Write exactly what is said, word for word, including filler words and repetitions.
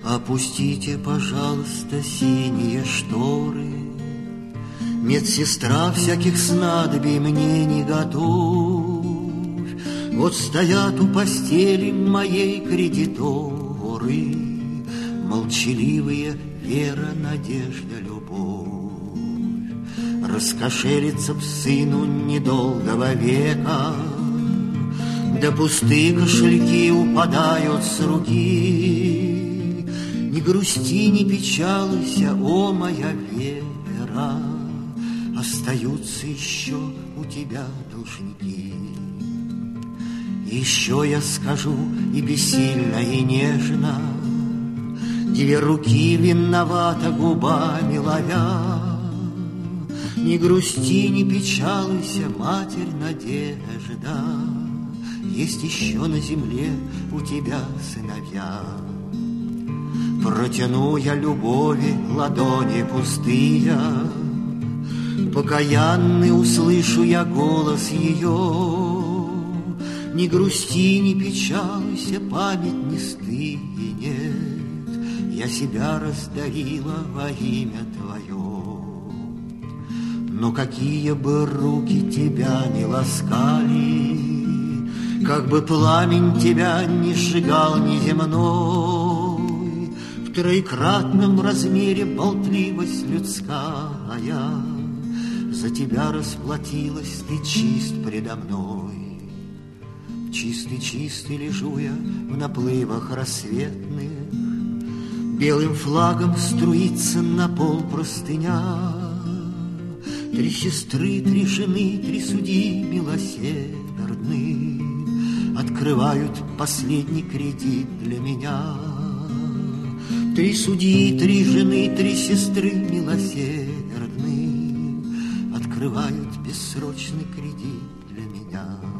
Опустите, пожалуйста, синие шторы. Медсестра всяких снадобий мне не готовь. Вот стоят у постели моей кредиторы, молчаливые вера, надежда, любовь. Раскошелиться б сыну недолгого века, да пустые кошельки упадают с руки. Не грусти, не печалуйся, о моя вера, остаются еще у тебя должники. Еще я скажу и бессильно, и нежно, две руки виновата губами ловя. Не грусти, не печалуйся, Матерь Надежда, есть еще на земле у тебя сыновья. Протяну я любови ладони пустые, покаянный услышу я голос ее. Не грусти, не печалуйся, память не стынет, я себя раздарила во имя Твое. Но какие бы руки тебя не ласкали, как бы пламень тебя не сжигал неземной, в троекратном размере болтливость людская, за тебя расплатилась, ты чист предо мной. Чистый-чистый лежу я в наплывах рассветных, белым флагом струится на пол простыня. Три сестры, три жены, три судьи милосердны открывают последний кредит для меня. Три судьи, три жены, три сестры милосердны открывают бессрочный кредит для меня.